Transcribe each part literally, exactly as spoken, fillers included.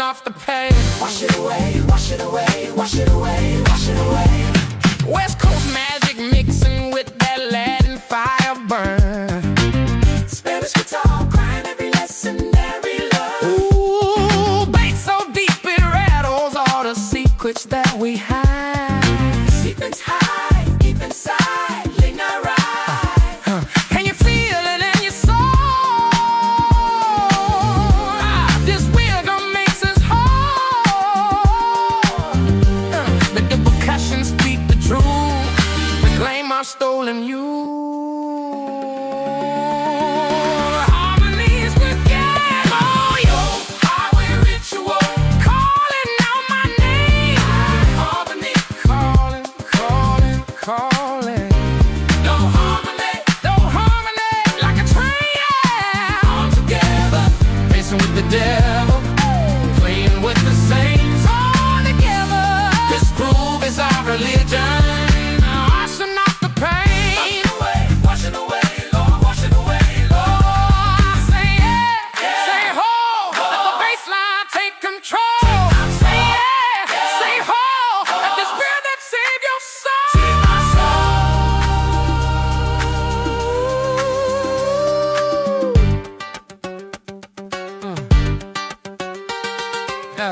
off the pain. Wash it away, wash it away, wash it away, wash it away. West Coast magic mixing with that Latin fire burn. Spanish guitar crying every lesson, every love. Ooh, bass so deep it rattles all the secrets that we hide. Deep inside, deep inside, late night ride. Uh, Can you feel it in your soul? Ah, this rhythm makes us whole. Uh, Let the percussion speak the truth. Reclaim our stolen youth. Harmonies with game. Oh, yo, highway ritual. Calling out my name. Harmony, Calling, calling, calling. no harmony, No harmony like a train, yeah. all together. Racing with the devil, playing with the saints. All together. This groove is our religion. Washing off the pain. Wash it away, wash it away, Lord, wash it away, Lord. Oh, say yeah, Yeah. say ho. Let the bass line take control. Say yeah, say ho. Let the spirit that save your soul. Save my Yeah.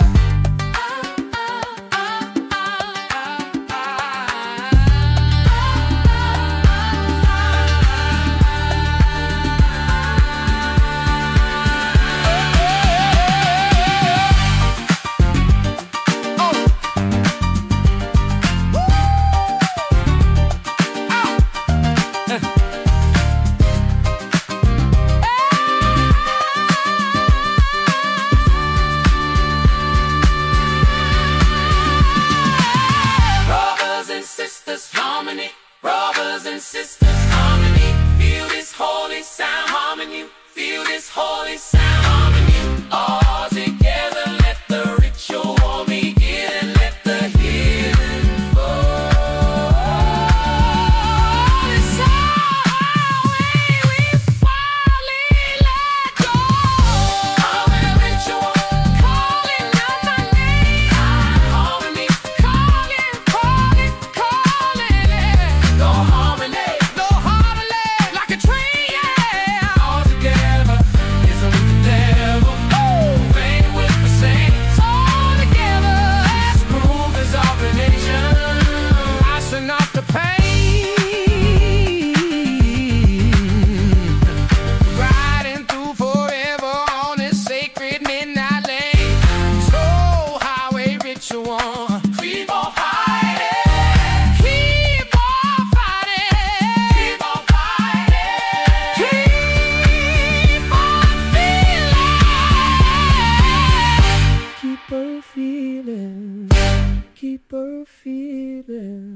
brothers and sisters, harmony. Brothers and sisters, harmony. Feel this holy sound, harmony. Feel this holy sound, harmony. All together, let the ritual warm begin and let the healing fall. It's our way, we finally let go. Harmony ritual, Calling out my name. harmony, Calling, calling, calling. no harmony. No harmony like a train, yeah. All together, isn't with the devil. Playing with the saints. All together. This groove is our religion. Washing off the pain. Riding through forever on this sacred midnight lane. So highway ritual. Keep on fighting. Keep on fighting. Keep on fighting. Keep on feeling. Keep her feeling. Keep her feeling.